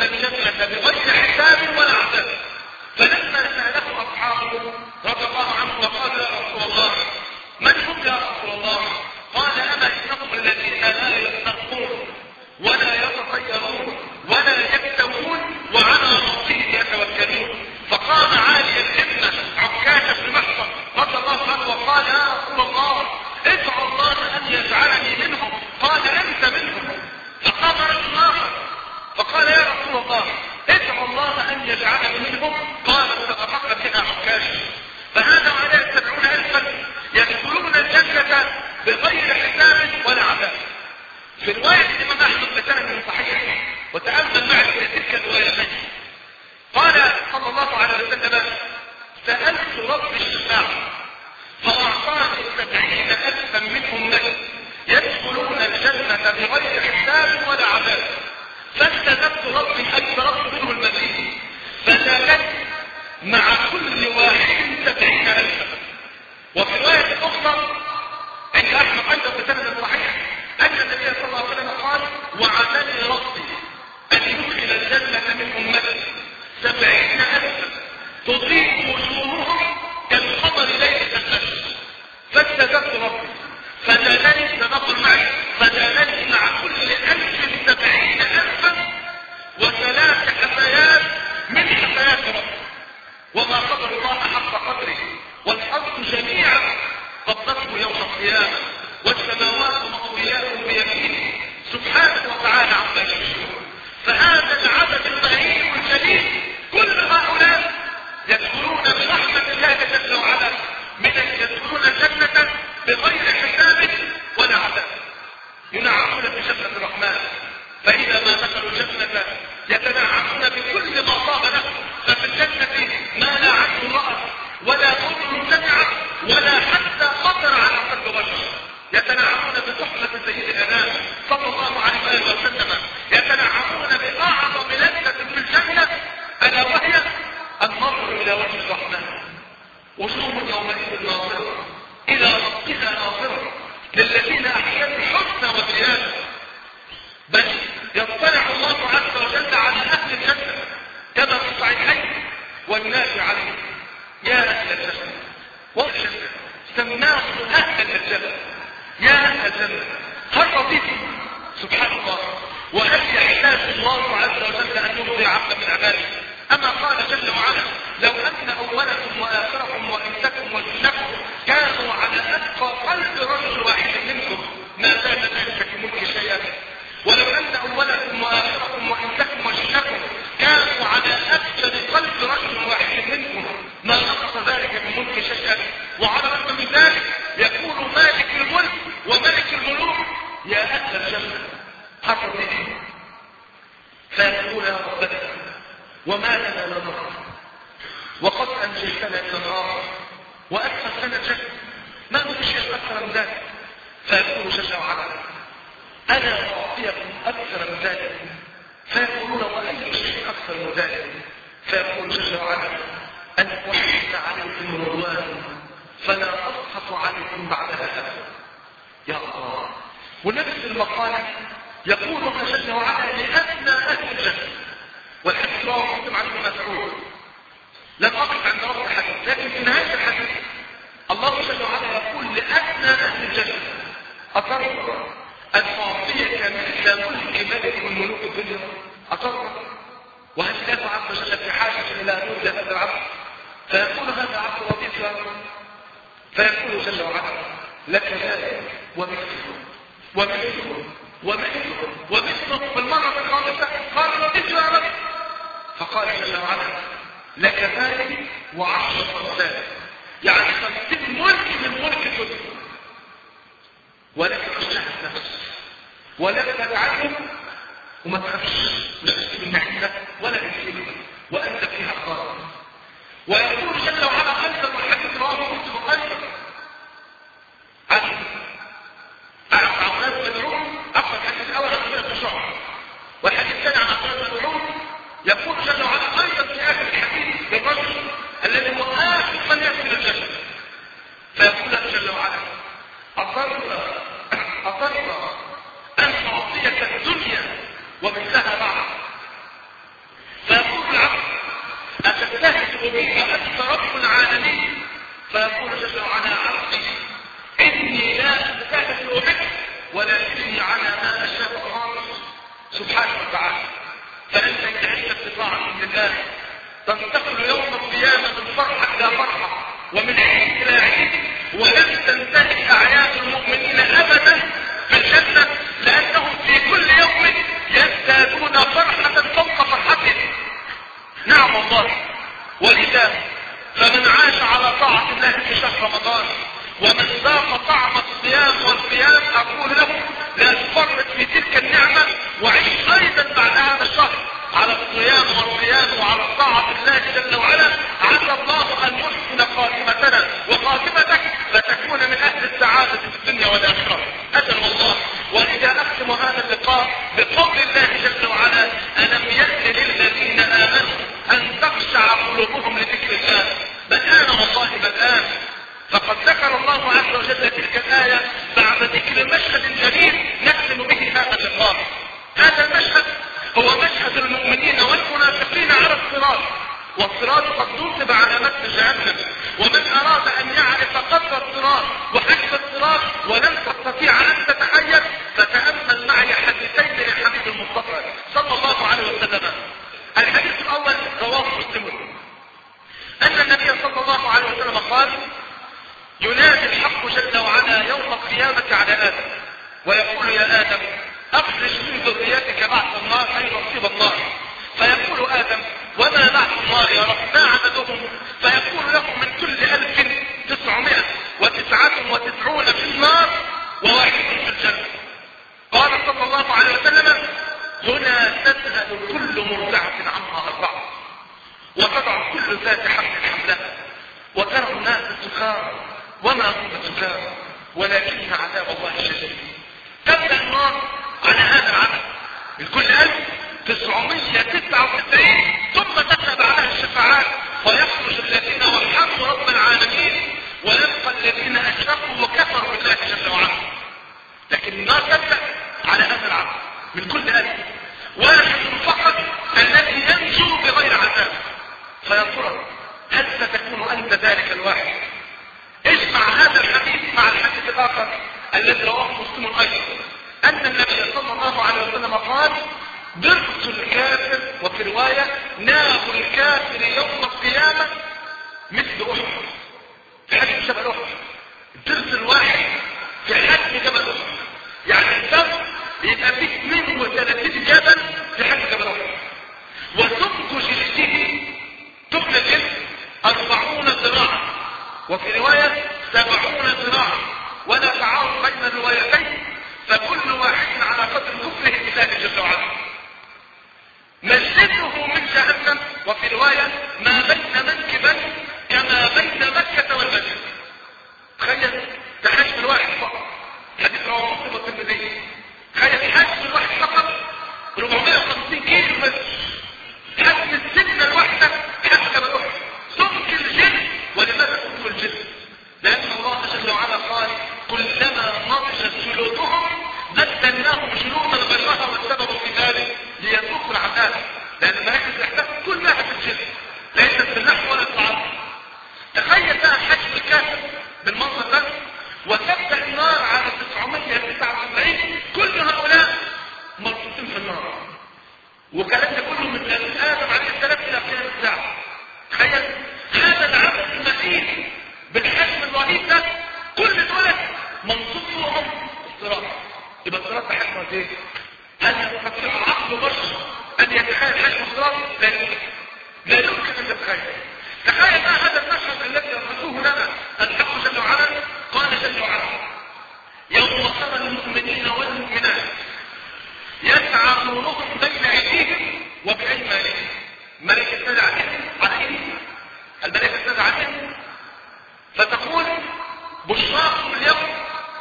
الجنة بغير حساب ولا عذاب. فلما سأله أصحابه رضي الله عنه وقال يا رسول الله من هم يا رسول الله؟ قال أما إنهم الذين لا يسترقون ولا يتطيرون ولا يكتوون وعلى ربهم يتوكلون. فقام عالي الهمة عكاشة بن محصن رضي الله عنه وقال يا رسول الله ادعو الله أن يجعلني منهم. قال أنت منهم. فقام رجل آخر فقال يا رسول الله ادعو الله أن يجعلني منهم. قال صدقك بها عكاشة. فهذا على 70,000 يدخلون الجنة بغير حساب ولا عذاب. في رواية الإمام أحمد بسند صحيح وتأمل معي في تلك الروايتين قال صلى الله عليه وسلم سألت رب الشفاعة فأعطاني 70,000 من أمتي يدخلون الجنة بغير حساب ولا عذاب. فاستجبت ربي أي طلبت منه المزيد فزادت مع كل واحد 70,000. وفي رواية أخرى عند أحمد أيضا بسند صحيح أن النبي صلى الله عليه وسلم قال وعدني ربي أن يدخل الجنة من أمتي 70,000 تضيء وجوههم كالقمر ليلة الفجر. فاستجبت ربي فزادني تنقل معي فزادني مع كل 1000 70,000 وثلاث حفيات من حفيات ربي. وما قدر الله حق قدره والأرض جميعا قبضته يوم القيامة والسماوات مطويات بيمينه سبحانه وتعالى عما يشركون. فهذا العدد الضئيل الجليل كل هؤلاء يدخلون برحمة الله جل وعلا يدخلون الجنة بغير حساب ولا عذاب. ينعمون بجنة الرحمن فإذا ما دخلوا الجنة يتنعمون بكل ما طاب لهم. ففي الجنة ما لا عين رأت ولا أذن سمعت ولا حتى خطر على قلب بشر. يتنعمون بصحبة سيد الأنام صلى الله عليه وسلم. يتنعمون بأعظم لذة في الجنة ألا وهي النظر إلى وجه الرحمن. وجوه يومئذ ناظرة إلى ربها ناظرة للذين أحسنوا الحسنى وزيادة. بل يطلع الله عز وجل على أهل الجنة كما في الصحيحين والنافع عليه يا أهل الجنة والجنة سماهم أهل الجنة يا أهل الجنة هل رضيتم؟ سبحان الله. وهل يحتاج الله عز وجل أن يرضي عبدا من عباده؟ أما قال جل وعلا لو أن أولكم وآخركم وإنسكم وجنكم كانوا على أتقى قلب رجل واحد منكم ما زاد ذلك في ملك شيئا. ولو أن أولكم وآخركم وإنسكم وجنكم كانوا على أفجر قلب رجل واحد منكم ما نقص ذلك في ملك شيئا. وعلى رغم من ذلك يقول مالك الملك وملك الملوك يا أهل الجنة حفظ به فيقول يا ربنا وما لنا لا نرى وقد أنجيتنا من النار وأدخلتنا الجنة ما نريد شيء أكثر من ذلك. فيقول جل وعلا أنا أعطيكم أكثر من ذلك. فيقولون وأي شيء أكثر من ذلك. فيقول جل وعلا أن أحيط عليكم رضوان فلا أسخط عليكم بعدها أبدا. يا الله. ونفس المقالة يقولها جل وعلا لأدنى أهل الجنة. والحديث رواه مسلم عن ابن مسعود. لم أقف عند رب الحديث لكن في نهاية الحديث الله جل وعلا يقول لأدنى أهل الجنة أترضى أن أعطيك مثل ملك ملك من ملوك الدنيا؟ أترضى؟ وهل الله عز وجل في حاجة إلى أن يولى هذا العبد؟ فيقول هذا عبد رضيت يا رب. فيقول جل وعلا لك ذلك ومثله ومثله ومثله ومثله في المرة الخامسة قال رضيت يا رب. فقال جل وعلا لك ذلك وعشرة أمثاله يعني 50 ملك من ملك الدنيا. ولك تشتهي النفس ولك تدعم وما تخافش لا تسيب النعمة ولا تسيب وأنت فيها خالص. ويقول جل وعلا أنت والحديث رواه مسلم أيضا عن عباس بن عمر أخذ الحديث الأول عن سورة الشعراء والحديث الثاني عن عباس بن عمر. يقول جل وعلا أيضا في آخر الحديث للرجل الذي هو آخر من يدخل الجنة. فيقول جل وعلا أطرنا أن أعطيك الدنيا ومثلها معك سبحانه وتعالى. فأنت إن عشت بطاعة الله تنتقل يوم القيامة من فرحة إلى فرحة ومن عيد إلى عيد، ولن تنتهي أعياد المؤمنين أبدا في الجنة، لأنهم في كل يوم يزدادون فرحة فوق فرحتهم. نعم والله. ولذا فمن عاش على طاعة الله في شهر رمضان ومن ذاق طعم الصيام والقيام أقول له لا تفرط في تلك النعمة، وعيش أيضا بعد هذا الشهر على الصيام والقيام وعلى طاعة الله جل وعلا. عسى الله أن يحسن خاتمتنا وخاتمتك فتكون من أهل السعادة في الدنيا والآخرة. أجل والله. ولذا أختم هذا اللقاء بقول الله جل وعلا: ألم يأن للذين آمنوا أن تخشع قلوبهم لذكر الله. بل آن والله بل آن. فقد ذكر الله عز وجل تلك الآية بعد ذكر مشهد جليل نختم به هذا اللقاء. هذا المشهد هو مشهد المؤمنين والمنافقين على الصراط، والصراط قد نصب على متن جهنم. ومن أراد أن يعرف قدر الصراط وحجم الصراط ولن تستطيع أن تتحيز فتأمل معي حديثين لحبيب المصطفى صلى الله عليه وسلم. الحديث الأول رواه مسلم أن النبي صلى الله عليه وسلم قال: ينادي الحق جل وعلا يوم القيامة على آدم ويقول: يا آدم أخرج من ذريتك بعث النار أي نصيب النار. فيقول آدم: وما بعث النار يا رب؟ ما عددهم؟ فيقول له: من كل 1999 في النار وواحد في الجنة. قال صلى الله عليه وسلم: هنا تذهل كل مرضعة عما أرضعت وتضع كل ذات حمل حملها وترى الناس سكارى وما هم سكارى ولكن عذاب الله شديد. تبدأ النار على هذا العدد من كل 1999 ثم تبدأ بعدها الشفاعات فيخرج الذين وحدوا رب العالمين ويبقى الذين أشركوا وكفروا بالله جل وعلا. لكن النار تبدأ على هذا العدد من كل 1000 واحد فقط الذي ينجو بغير عذاب. فيا ترى هل ستكون أنت ذلك الواحد؟ اسمع هذا الحديث مع الحديث الآخر الذي رواه مسلم أيضا أن النبي صلى الله عليه وسلم قال: درس الكافر، وفي رواية نار الكافر يوم القيامة مثل أحد. في حديث جبل أحد الدرس الواحد في حجم جبل أحد، يعني الدرس يبقى فيه 32 جبل في حجم جبل أحد. وسمك جلده تبنى الجلد 40 ذراعا، وفي رواية 70 ذراعا، ولا تعارض بين الروايتين، فكل واحد على قدر كفره بالله جل وعلا. مسجده من جهنم، وفي رواية ما بين منكبا كما بين مكة والمدينة. تخيل ده حجم الواحد فقط. حديث رواه مسلم والترمذي. تخيل حجم الواحد فقط 450 كيلو متر. حجم السنة الواحدة حجم جبل أحد. سمك الجلد. ولماذا سمك الجلد؟ لأن الله جل وعلا قال: كلما نضجت جلودهم بدلناهم جلودا غيرها والسبب في ذلك ليذوقوا العذاب. لأن مراكز الإحساس كلها في الجلد ليست في اللحم ولا في العظم. تخيل بقى حجم الكافر بالمنظر ده، وتبدأ النار على 999 كل هؤلاء مربوطين في النار، وكلام ده كله من آدم عليه السلام إلى قيام الساعة. تخيل هذا العبد المسيح بالحجم الرهيب ده، كل دول منصوصهم الصراط. يبقى الصراط ده حجمه ايه؟ هل يستطيع عقل بشر ان يتخيل حجم الصراط؟ لا يمكن ان تتخيل. تخيل بقى هذا المشهد الذي يرسوه لنا الحق جل وعلا. قال جل وعلا: يوم ترى المؤمنين والمؤمنات يسعى نورهم بين ايديهم وبايمانهم. الملائكه تنادي عليهم الملائكه تنادي عليهم فتقول: بشراكم اليوم.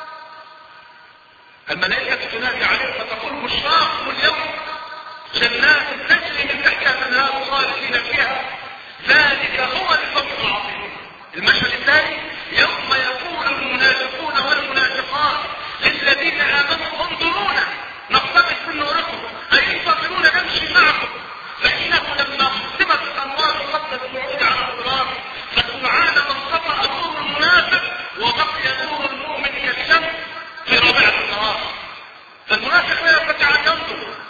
الملائكة تنادي عليهم فتقول: بشراكم اليوم جنات تجري من تحتها الأنهار خالدين فيها ذلك هو الفوز العظيم. المشهد الثاني: يوم يقول المنافقون والمنافقات للذين آمنوا انظرونا نقتبس من نوركم أي انتظرونا نمشي معكم، فإنه لما قسمت الأنوار قبل الصعود على الصراط فسبحان من قطع نور المنافق وبقي نور المؤمن كالشمس في رابعة النهار. فالمنافق لا يستطيع أن ينظر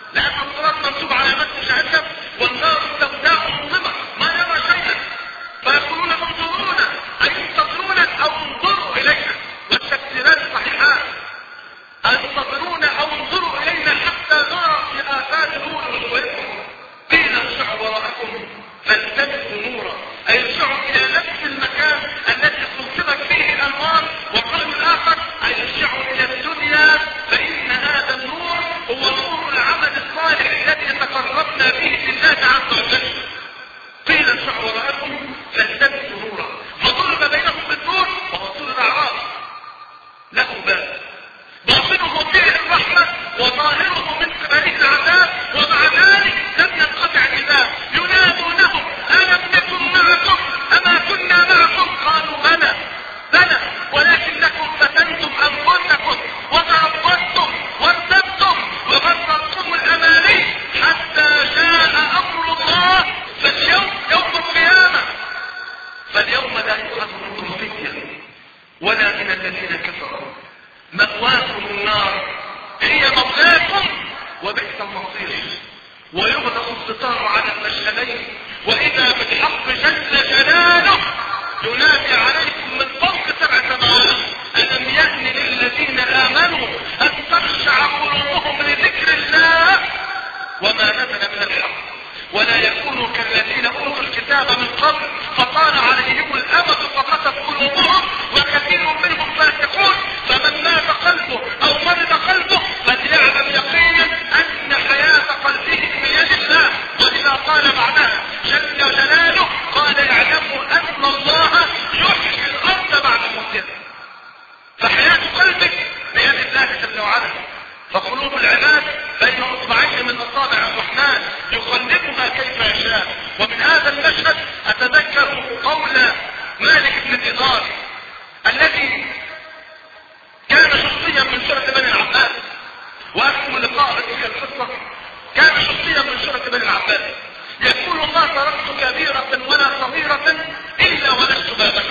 الصالح الذي تقربنا به لله عز وجل. قيل ارجعوا وراءكم فالتمسوا نورا فضرب بينهم بالنور وهو سور الاعراف له باب باطنه فيه الرحمه وظاهره من قبله العذاب، ومع ذلك لم ينقطع النداء ينادونهم الم نكن معكم اما كنا معكم قالوا بلى بلى ولكنكم فتنتم انفسكم وتربصتم وارتبتم وغرتكم الاماني حتى جاء امر الله. فاليوم يوم القيامه، فاليوم لا يؤخذ منكم فدية ولا من الذين كفروا، مأواكم النار هي مولاكم وبئس المصير. ويغلق الستار على المشهدين واذا بالحق جل جلاله ينادي عليكم من فوق 7 سماوات الم يأن للذين امنوا ان تخشع قلوبهم لذكر الله وما نزل من الحق ولا يكونوا كالذين اوتوا الكتاب من قبل فطال عليهم الامد فقست قلوبهم وكثير منهم فاسقون. فمن مات قلبه او مرض قلبه فليعلم يقينا ان حياه قلبه بيد الله. واذا قال بعدها جل جلاله قال اعلموا ان الله يحيي الارض بعد موتها. فحياه قلبك بيد الله جل وعلا. فقلوب العباد بين اصبعين من اصابع الرحمن يقلبها كيف يشاء. ومن هذا المشهد اتذكر قول مالك بن دينار الذي كان شخصيا من شرة بني العباس، واكتم لقاء تلك القصه. كان شخصيا من شرة بني العباس يقول ما تركت كبيرة ولا صغيرة الا ولست بابك.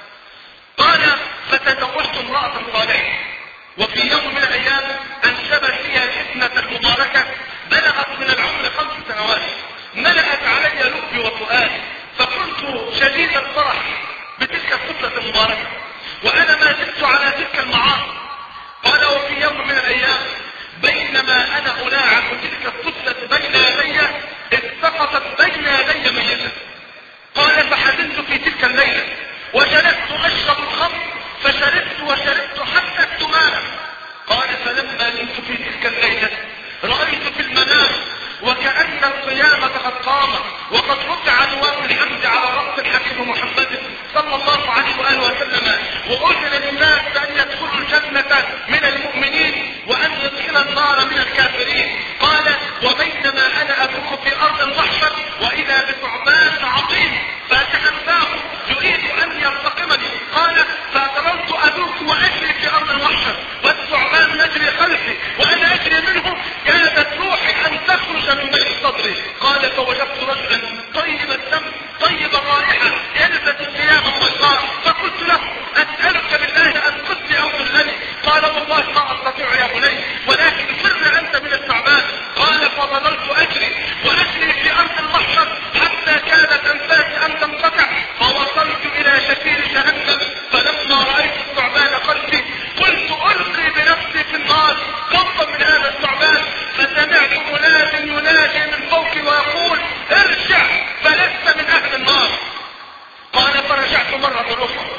قال فتزوجت امرأة صالحة وفي يوم من الايام انجبت هي الابنة المباركة بلغت من العمر 5 سنوات ملأت علي لبي وفؤادي فكنت شديد الفرح بتلك الطفلة المباركة وانا ما زلت على تلك المعاصي. قال وفي يوم من الايام بينما انا الاعب تلك الطفلة بين يدي اذ سقطت بين يدي ميتة. قال فحزنت في تلك الليلة وجلست اشرب الخمر فشربت وشربت حتى التمامة. قال فلما نمت في تلك الليلة رأيت في المنام وكأن القيامة قد قامت وقد رفع لواء الحمد على رأس الحبيب محمد صلى الله عليه وآله وسلم وأذن للناس بأن يدخلوا الجنة من المؤمنين وأن يدخل النار من الكافرين. قال وبينما أنا أدخل في أرض المحشر وإذا بثعبان عظيم فاتحا فاه يريد أن يلتقمني. قال فأقررت أدوك وأجري في أرض المحشر والثعبان يجري خلفي وأنا أجري منه كادت روحي أن تخرج من بين صدري. قال فوجدت رجلا طيب الدم طيب الرائحة يلبس الثياب البيضاء فقلت له أسألك بالله أن تقتلي أو تذلني. قال والله ما أستطيع يا بني ولكن فر أنت من الثعبان. قال فظللت أجري وأجري في أرض المحشر حتى كانت أنفاسي أن تنقطع فوصلت إلى شفير جهنم. فلما رأيت الثعبان خلفي قلت ألقي بنفسي في النار خوفا من هذا الثعبان فسمعت مناد ينادي من فوقي ويقول ارجع فلست من أهل النار. قال فرجعت مرة أخرى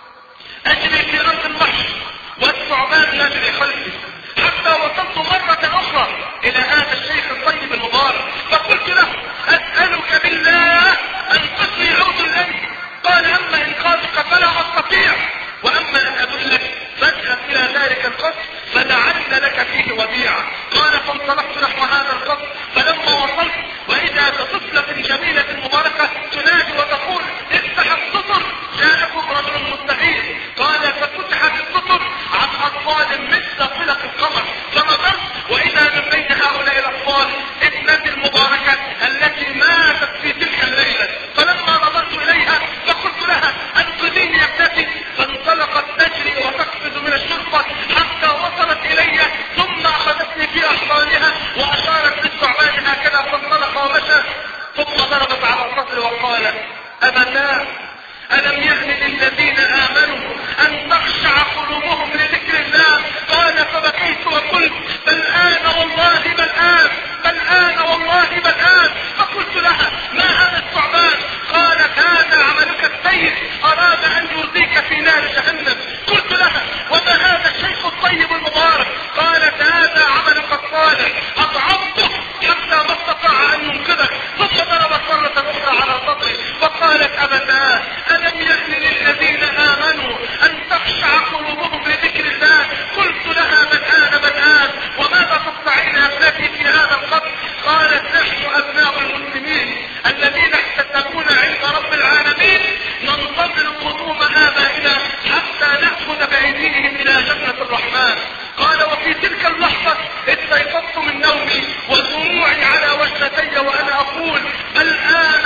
أجري في أرض المحشر والثعبان يجري خلفي حتى وصلت مرة أخرى إلى هذا الشيخ الطيب المبارك فقلت له أسألك بالله أن تقضي عود الأمن. قال أما إنقاذك فلا أستطيع وأما أن أدلك فاذهب إلى ذلك القصر فلعل لك فيه وديعة. قال فانطلقت نحو هذا القصر فلما وصلت وإذا بطفلة جميلة مباركة تنادي وتقول افتح السطر جاءكم رجل مستحيل. قال ففتحت السطر عن أطفال مثل فلق القمر فنظرت وإذا من بين هؤلاء الأطفال ابنتي المباركة التي ماتت في تلك الليلة. فلما نظرت إليها فقلت لها أنقذيني يا ابنتي. فانطلقت تجري وتقفز من الشرطة حتى وصلت إلي ثم أخذتني في أحضانها وأشارت بالثعبان هكذا فانطلق ومشى ثم ضربت على الرجل وقال أبتاه ألم يأن للذين آمنوا أن تخشع قلوبهم لذكر الله. قال فبكيت وقلت بل آن والله بل آن بل آن والله بل آن. فقلت لها ما هذا الثعبان؟ قالت هذا عملك السيء أراد أن يرضيك في نار جهنم. قلت لها وما هذا الشيخ الطيب المبارك؟ قالت هذا عملك الصالح أطعمته أبدا. ألم يأن للذين آمنوا أن تخشع قلوبهم لذكر الله؟ قلت لها بل آن وماذا تصنعين يا ابنتي في هذا القبر؟ قالت نحن أبناء المسلمين الذين احتسبون عند رب العالمين ننتظر قدوم آبائنا حتى نأخذ بأيديهم إلى جنة الرحمن. قال وفي تلك اللحظة استيقظت من نومي ودموعي على وجنتي وأنا أقول بل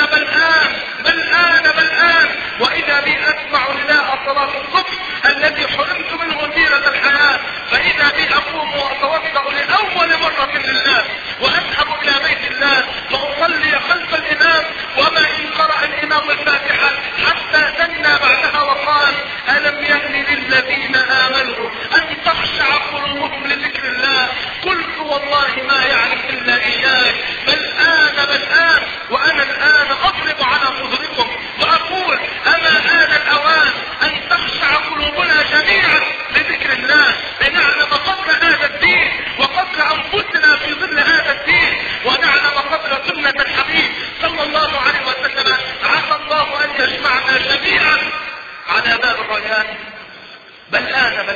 آن وإذا بي أسمع نداء صلاة الصبح الذي حرمت منه زينة الحياة، فإذا بي أقوم وأتوضأ لأول مرة لله وأذهب إلى بيت الله فأصلي خلف الإمام، وما إن قرأ الإمام الفاتحة حتى ثنى بعدها وقال ألم يأن للذين آمنوا أن تخشع قلوبهم لذكر الله؟ قلت والله ما يعرف إلا إياك بل آن وأنا الآن أضرب على صدركم وأقول أما آن الأوان أن تخشع قلوبنا جميعا لذكر الله لنعلم قدر هذا الدين وقدر أنفسنا في ظل هذا الدين ونعلم قدر سنة الحبيب صلى الله عليه وسلم. عسى الله أن يجمعنا جميعا على باب الريان. بل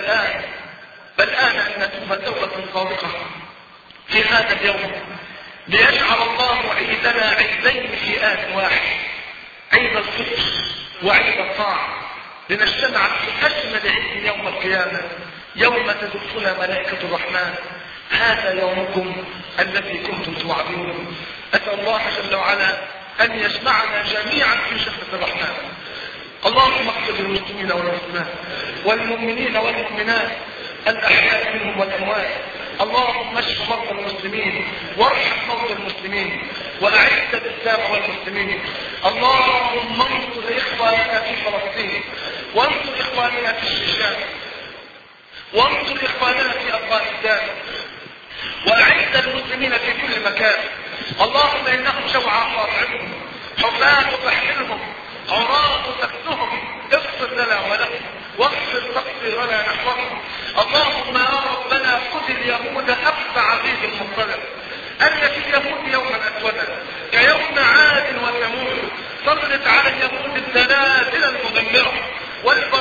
آن أن نتوب توبة صادقة في هذا اليوم ليجعل الله عيدنا عيدين في آن واحد، عيد الصدق وعيد الطاعة، لنجتمع في أجمل عيد يوم القيامة يوم تزفنا ملائكة الرحمن. هذا يومكم الذي كنتم توعدون. أسأل الله جل وعلا أن يجمعنا جميعا في جنة الرحمن. اللهم اغفر للمسلمين والمسلمات والمؤمنين والمؤمنات الأحياء منهم والأموات. اللهم اشف مرضى المسلمين وارحم موتى المسلمين وأعز الإسلام والمسلمين. اللهم انصر إخواننا في فلسطين وانصر إخواننا في الشيشان وانصر إخواننا في أفغانستان وأعز المسلمين في كل مكان. اللهم إنهم جوعى قاطعهم حفاة تحملهم عراة تكسهم اغفر لنا ولهم واغفر تقصيرنا نحوهم. اللهم يا ربنا خذ اليهود أخذ عزيز المطلب أن في اليهود يوما أسودا كيوم عاد وثمود. سلط على اليهود الزلازل المدمرة والبراء